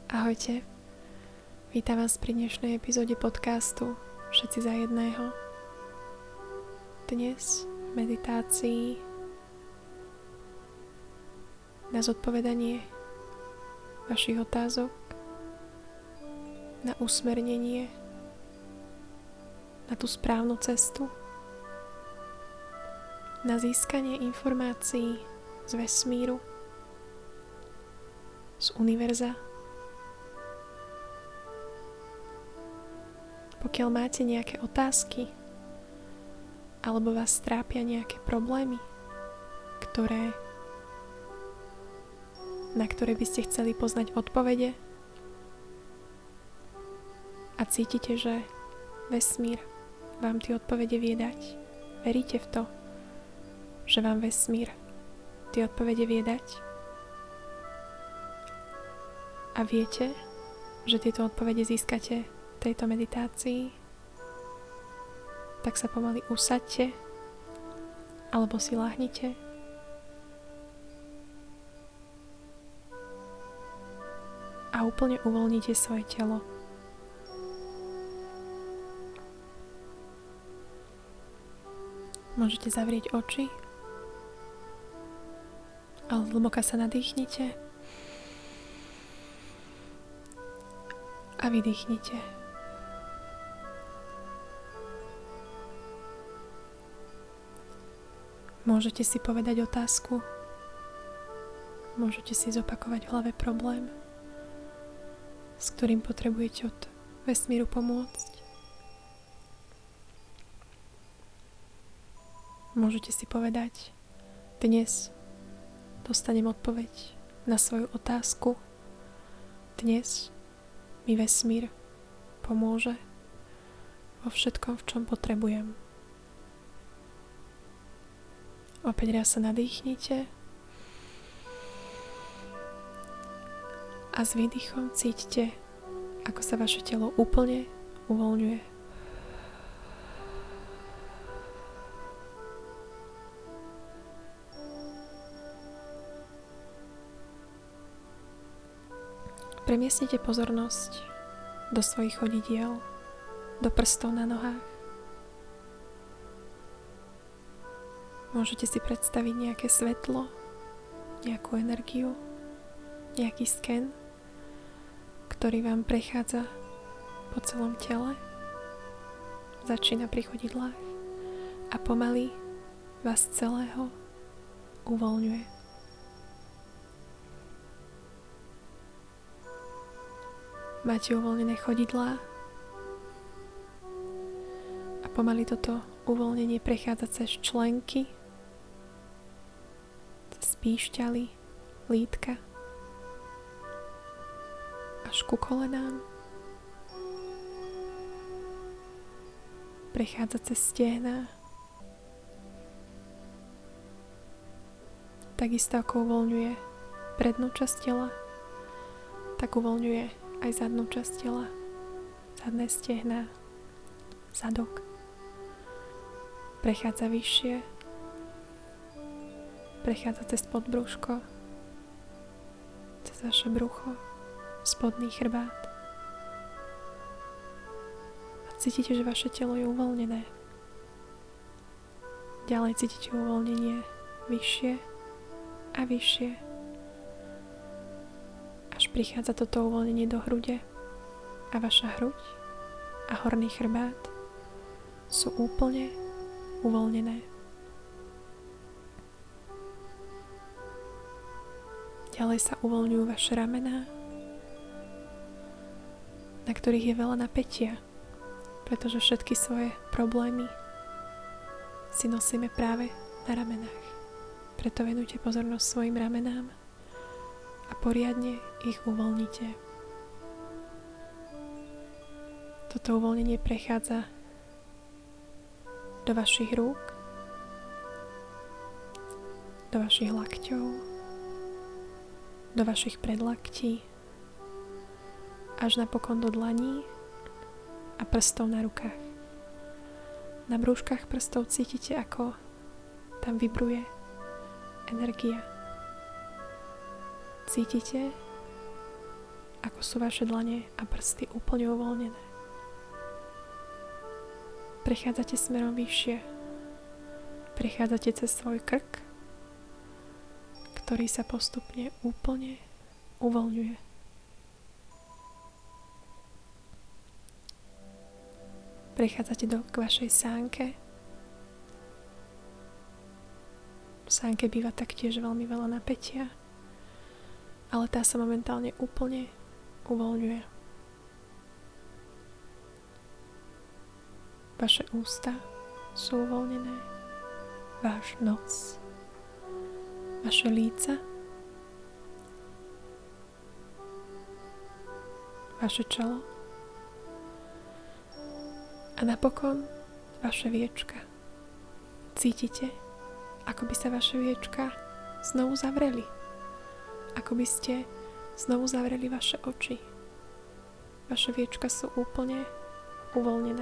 Ahojte, vítam vás pri dnešnej epizóde podcastu Všetci za jedného. Dnes v meditácii na zodpovedanie vašich otázok, na usmernenie na tú správnu cestu, na získanie informácií z vesmíru, z univerza. Pokiaľ máte nejaké otázky alebo vás trápia nejaké problémy, na ktoré by ste chceli poznať odpovede a cítite, že vesmír vám tie odpovede vie dať, veríte v to, že vám vesmír tie odpovede vie dať a viete, že tieto odpovede získate v tejto meditácii, tak sa pomaly usaďte alebo si láhnite a úplne uvoľnite svoje telo. Môžete zavrieť oči, ale zhlboka sa nadýchnite a vydýchnite. Môžete si povedať otázku, môžete si zopakovať v hlave problém, s ktorým potrebujete od vesmíru pomôcť. Môžete si povedať, dnes dostanem odpoveď na svoju otázku. Dnes mi vesmír pomôže vo všetkom, v čom potrebujem. Opäť raz sa nadýchnite a s výdychom cítite, ako sa vaše telo úplne uvoľňuje. Premiestnite pozornosť do svojich chodidiel, do prstov na nohách. Môžete si predstaviť nejaké svetlo, nejakú energiu, nejaký sken, ktorý vám prechádza po celom tele, začína pri chodidlách a pomaly vás celého uvoľňuje. Máte uvoľnené chodidlá a pomaly toto uvoľnenie prechádza cez členky, cez píšťaly, lítka až ku kolenám. Prechádza cez stehná. Takisto ako uvoľňuje prednú časť tela, tak uvoľňuje aj zadnú časť tela, zadné stehná, zadok. Prechádza vyššie, prechádza cez podbrúško, cez vaše brucho, spodný chrbát. A cítite, že vaše telo je uvoľnené. Ďalej cítite uvoľnenie vyššie a vyššie. Prichádza toto uvoľnenie do hrude a vaša hruď a horný chrbát sú úplne uvoľnené. Ďalej sa uvoľňujú vaše ramená, na ktorých je veľa napätia, pretože všetky svoje problémy si nosíme práve na ramenách. Preto venujte pozornosť svojim ramenám a poriadne ich uvoľnite. Toto uvoľnenie prechádza do vašich rúk, do vašich lakťov, do vašich predlaktí, až napokon do dlaní a prstov na rukách. Na brúškach prstov cítite, ako tam vibruje energia. Cítite, ako sú vaše dlane a prsty úplne uvoľnené. Prechádzate smerom vyššie. Prechádzate cez svoj krk, ktorý sa postupne úplne uvoľňuje. Prechádzate k vašej sánke. V sánke býva taktiež veľmi veľa napätia, ale tá sa momentálne úplne uvoľňuje. Vaše ústa sú uvoľnené, váš nos, vaše líca, vaše čelo a napokon vaše viečka. Cítite, ako by sa vaše viečka znovu zavreli. Ako by ste znovu zavreli vaše oči. Vaše viečka sú úplne uvoľnené.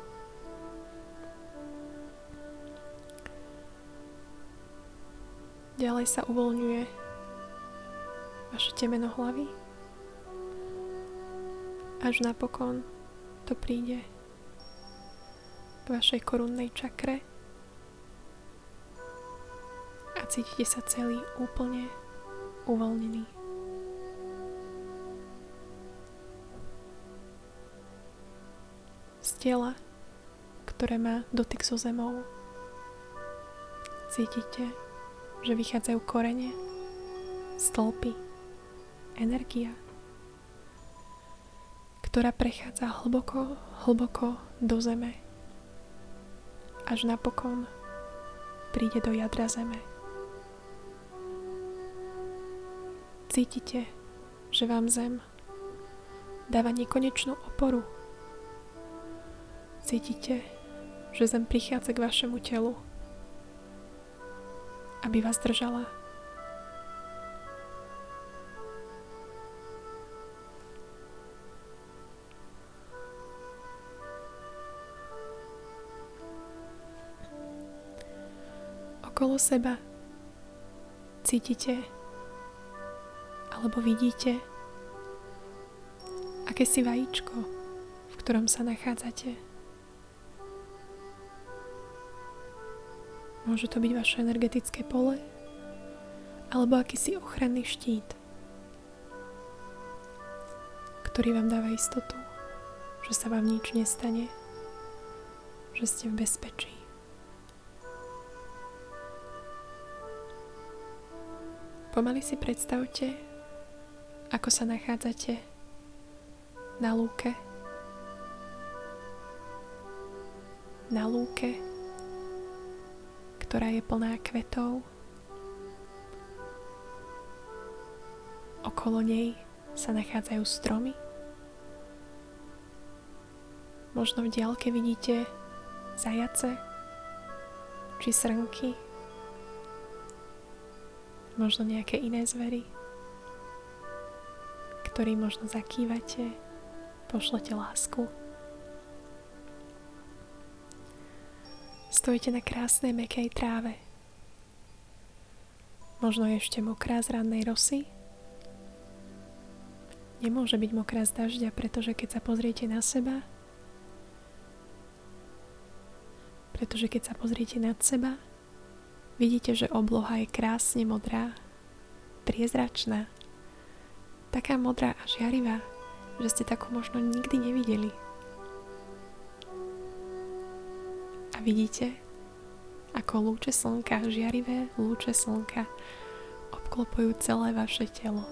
Ďalej sa uvoľňuje vaše temeno hlavy. Až napokon to príde k vašej korunnej čakre a cítite sa celý úplne uvoľnený. Z tela, ktoré má dotyk so zemou, cítite, že vychádzajú korene, stĺpy, energia, ktorá prechádza hlboko, hlboko do zeme, až napokon príde do jadra zeme. Cítite, že vám zem dáva nekonečnú oporu. Cítite, že zem prichádza k vašemu telu, aby vás držala. Okolo seba cítite alebo vidíte akési vajíčko, v ktorom sa nachádzate. Môže to byť vaše energetické pole alebo akýsi ochranný štít, ktorý vám dáva istotu, že sa vám nič nestane, že ste v bezpečí. Pomaly si predstavte, ako sa nachádzate na lúke. Na lúke, ktorá je plná kvetov. Okolo nej sa nachádzajú stromy. Možno v diaľke vidíte zajace či srnky. Možno nejaké iné zvery, ktorým možno zakývate, pošlete lásku. Stojíte na krásnej mäkkej tráve. Možno je ešte mokrá z rannej rosy. Nemôže byť mokrá z dažďa, pretože keď sa pozriete na seba, nad seba, vidíte, že obloha je krásne modrá, priezračná, taká modrá a žiarivá, že ste takú možno nikdy nevideli. A vidíte, ako lúče slnka, žiarivé lúče slnka obklopujú celé vaše telo.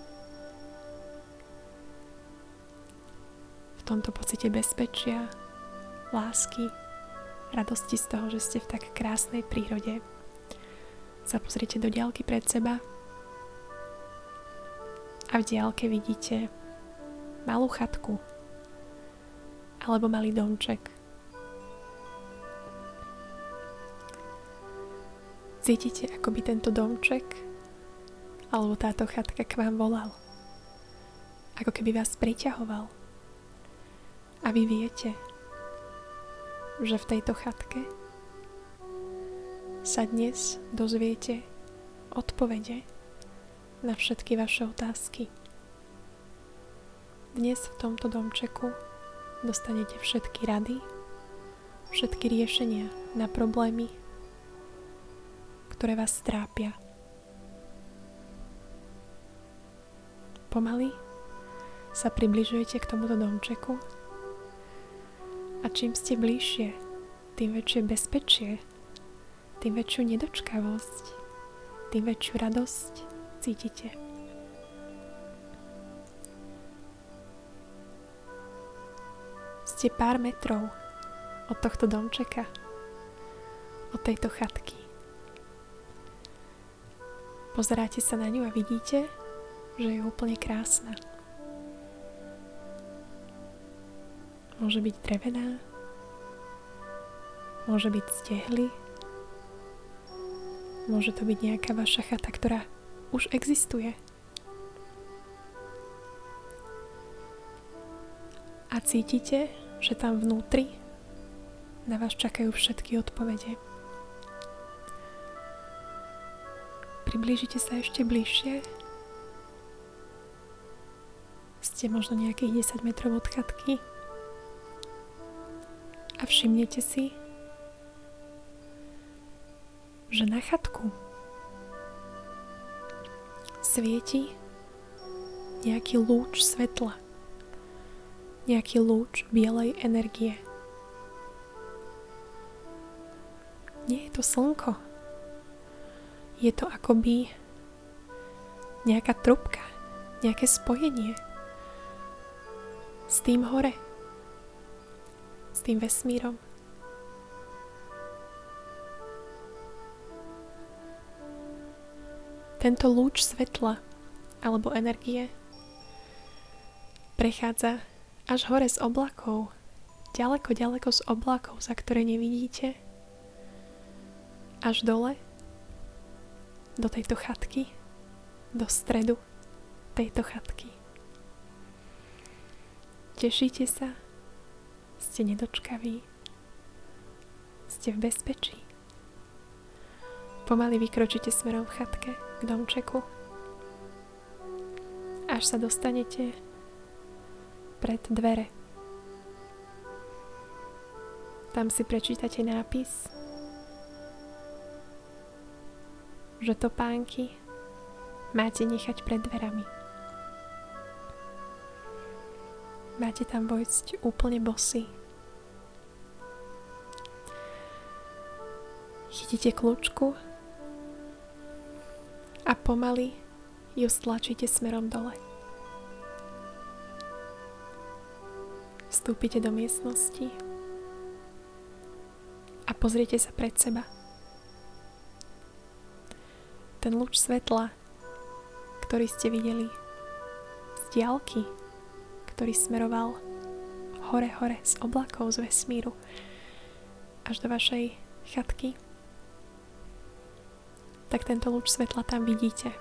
V tomto pocite bezpečia, lásky, radosti z toho, že ste v tak krásnej prírode, sa pozrite do diaľky pred seba a v diaľke vidíte malú chatku alebo malý domček. Cítite, ako by tento domček alebo táto chatka k vám volal. Ako keby vás priťahoval. A vy viete, že v tejto chatke sa dnes dozviete odpovede na všetky vaše otázky. Dnes v tomto domčeku dostanete všetky rady, všetky riešenia na problémy, ktoré vás trápia. Pomaly sa približujete k tomuto domčeku a čím ste bližšie, tým väčšie bezpečie, tým väčšiu nedočkavosť, tým väčšiu radosť cítite. Ste pár metrov od tohto domčeka, od tejto chatky. Pozeráte sa na ňu a vidíte, že je úplne krásna. Môže byť drevená, môže byť z tehly, môže to byť nejaká vaša chata, ktorá už existuje. A cítite, že tam vnútri na vás čakajú všetky odpovede. Priblížite sa ešte bližšie. Ste možno nejakých 10 metrov od chatky a všimnete si, že na chatku svieti nejaký lúč svetla, nejaký lúč bielej energie. Nie je to slnko, je to akoby nejaká trubka, nejaké spojenie s tým hore, s tým vesmírom. Tento lúč svetla alebo energie prechádza až hore z oblakov, ďaleko, ďaleko z oblakov, za ktoré nevidíte, až dole, do tejto chatky, do stredu tejto chatky. Tešíte sa, ste nedočkaví, ste v bezpečí. Pomaly vykročíte smerom v chatke k domčeku, až sa dostanete pred dvere. Tam si prečítate nápis, že topánky máte nechať pred dverami. Máte tam vojsť úplne bosí. Chytíte kľúčku a pomaly ju stlačíte smerom dole. Vstúpite do miestnosti a pozriete sa pred seba. Ten lúč svetla, ktorý ste videli z diaľky, ktorý smeroval hore z oblakov, z vesmíru až do vašej chatky, tak tento lúč svetla tam vidíte.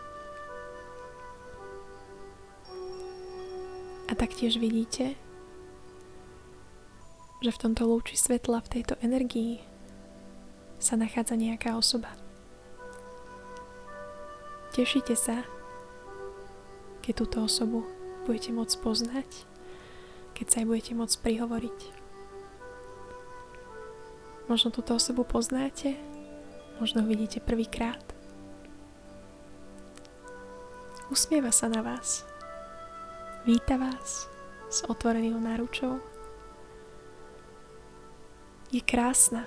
A taktiež vidíte, že v tomto lúči svetla, v tejto energii sa nachádza nejaká osoba. Tešíte sa, keď túto osobu budete môcť poznať, keď sa aj budete môcť prihovoriť. Možno túto osobu poznáte, možno ho vidíte prvýkrát. Usmieva sa na vás, víta vás s otvorenou náručou. Je krásna.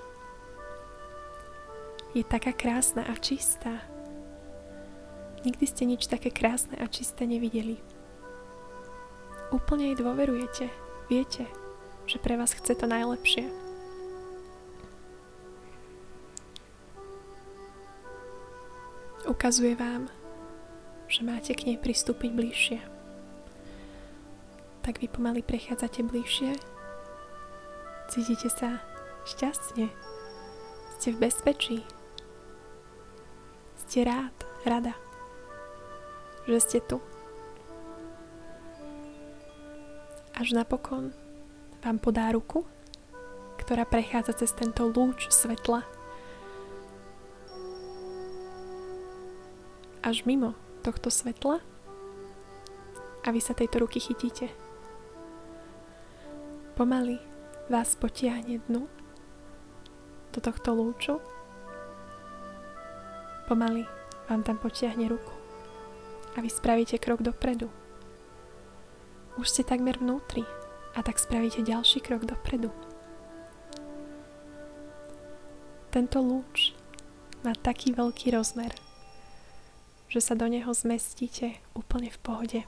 Je taká krásna a čistá. Nikdy ste nič také krásne a čisté nevideli. Úplne jej dôverujete. Viete, že pre vás chce to najlepšie. Ukazuje vám, že máte k nej pristúpiť bližšie. Tak vy pomaly prechádzate bližšie. Cítite sa šťastne. Ste v bezpečí. Ste rada, že ste tu. Až napokon vám podá ruku, ktorá prechádza cez tento lúč svetla až mimo tohto svetla a vy sa tejto ruky chytíte. pomaly vás potiahne dnu do tohto lúču. Pomaly vám tam potiahne ruku a vy spravíte krok dopredu. Už ste takmer vnútri a tak spravíte ďalší krok dopredu. Tento lúč má taký veľký rozmer, že sa do neho zmestíte úplne v pohode.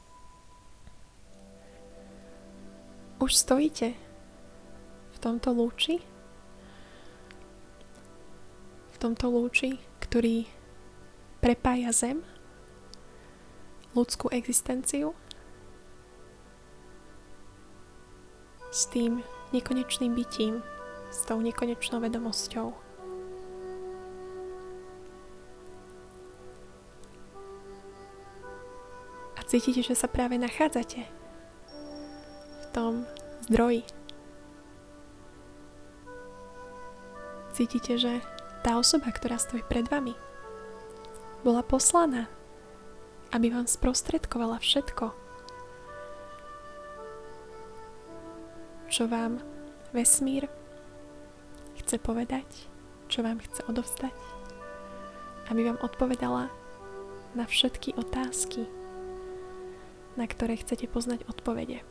Už stojíte v tomto lúči, ktorý prepája zem, ľudskú existenciu s tým nekonečným bytím, s tou nekonečnou vedomosťou. A cítite, že sa práve nachádzate v tom zdroji. Cítite, že tá osoba, ktorá stojí pred vami, bola poslaná, aby vám sprostredkovala všetko, čo vám vesmír chce povedať, čo vám chce odovzdať, aby vám odpovedala na všetky otázky, na ktoré chcete poznať odpovede.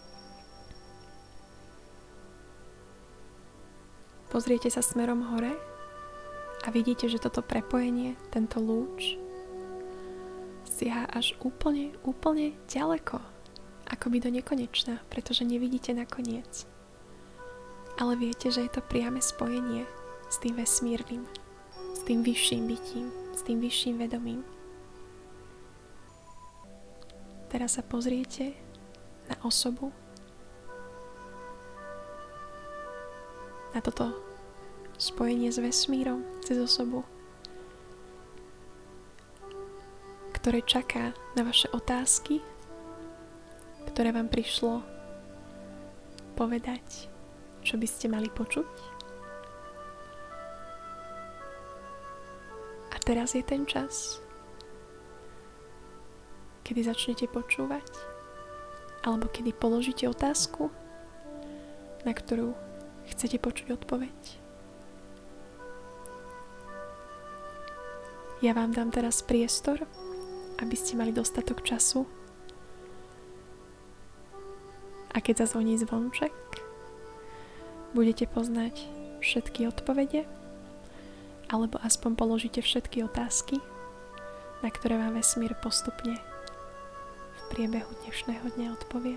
Pozriete sa smerom hore a vidíte, že toto prepojenie, tento lúč siaha až úplne ďaleko, akoby do nekonečna, pretože nevidíte nakoniec. Ale viete, že je to priame spojenie s tým vesmírnym, s tým vyšším bytím, s tým vyšším vedomím. Teraz sa pozriete na osobu, na toto spojenie s vesmírom cez osobu, ktoré čaká na vaše otázky, ktoré vám prišlo povedať, čo by ste mali počuť. A teraz je ten čas, kedy začnete počúvať, alebo kedy položíte otázku, na ktorú chcete počuť odpoveď. Ja vám dám teraz priestor, aby ste mali dostatok času. A keď zazvoní zvonček, budete poznať všetky odpovede, alebo aspoň položíte všetky otázky, na ktoré vám vesmír postupne v priebehu dnešného dňa odpovie.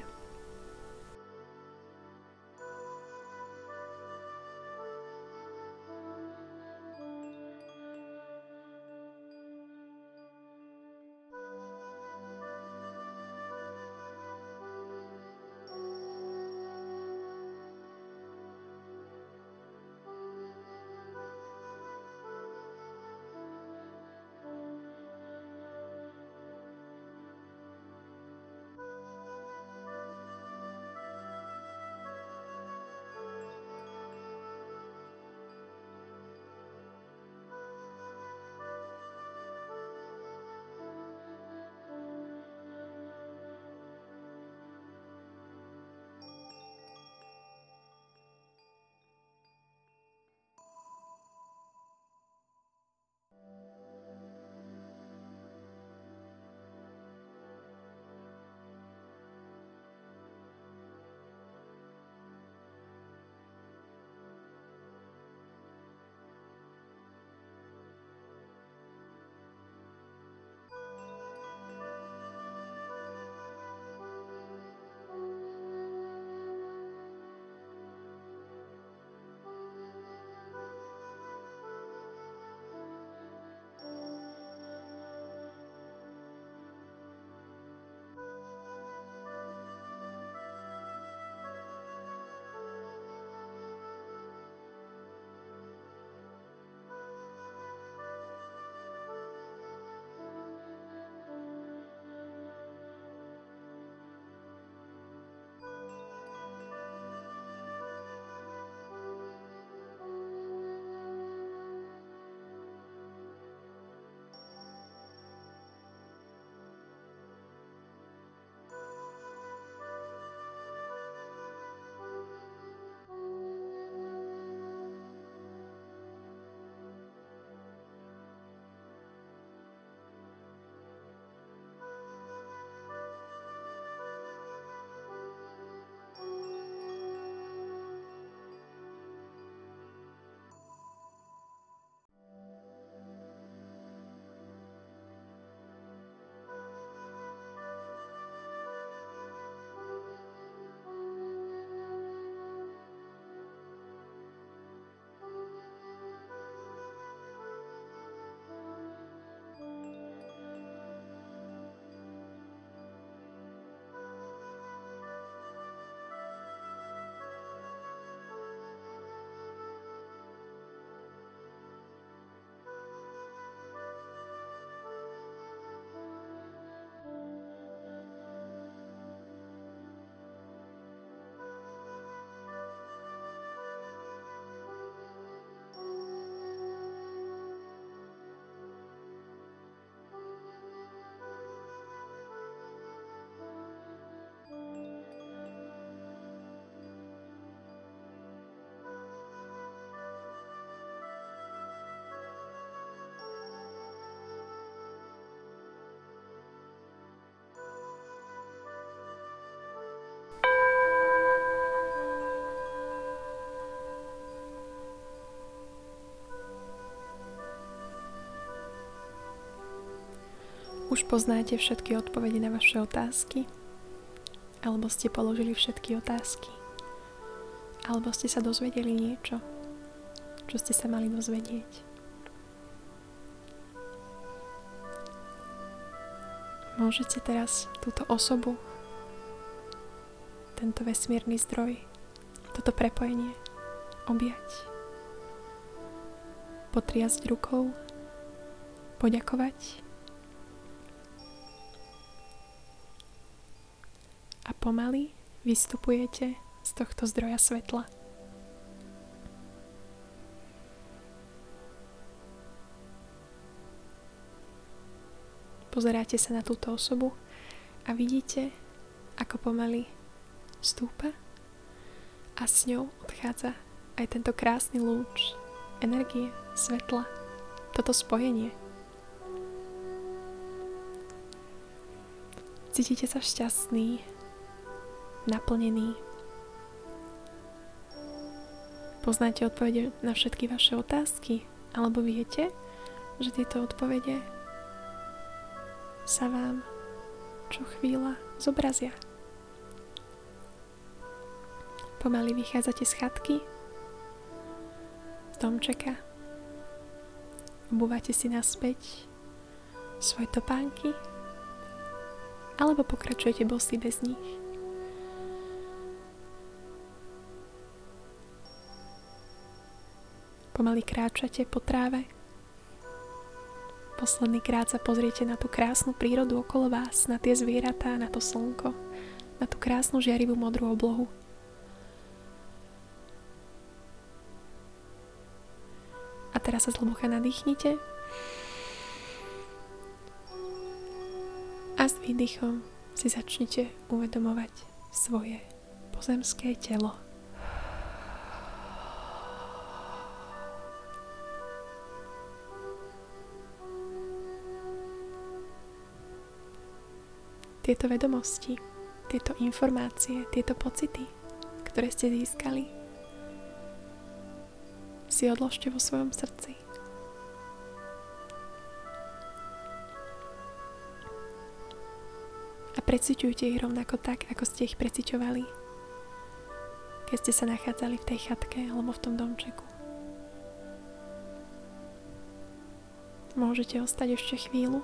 Už poznáte všetky odpovede na vaše otázky? Alebo ste položili všetky otázky? Alebo ste sa dozvedeli niečo, čo ste sa mali dozvedieť? Môžete teraz túto osobu, tento vesmírny zdroj, toto prepojenie objať, potriasť rukou, poďakovať a pomaly vystupujete z tohto zdroja svetla. Pozeráte sa na túto osobu a vidíte, ako pomaly stúpa a s ňou odchádza aj tento krásny lúč energie, svetla, toto spojenie. Cítite sa šťastný, naplnený. Poznáte odpovede na všetky vaše otázky, alebo viete, že tieto odpovede sa vám čo chvíľa zobrazia. Pomaly vychádzate z chatky, z domčeka, obúvate si naspäť svoje topánky, alebo pokračujete bosí bez nich. Pomaly kráčate po tráve. Posledný krát sa pozriete na tú krásnu prírodu okolo vás, na tie zvieratá, na to slnko, na tú krásnu žiarivú modrú oblohu. A teraz sa zhlboka nadýchnite a s výdychom si začnite uvedomovať svoje pozemské telo. Tieto vedomosti, tieto informácie, tieto pocity, ktoré ste získali, si odložte vo svojom srdci. A preciťujte ich rovnako tak, ako ste ich preciťovali, keď ste sa nachádzali v tej chatke alebo v tom domčeku. Môžete ostať ešte chvíľu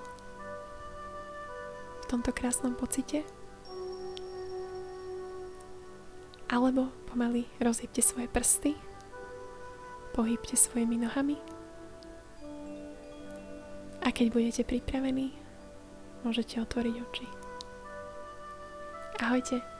v tomto krásnom pocite, alebo pomaly rozhýbte svoje prsty, pohýbte svojimi nohami a keď budete pripravení, môžete otvoriť oči. Ahojte.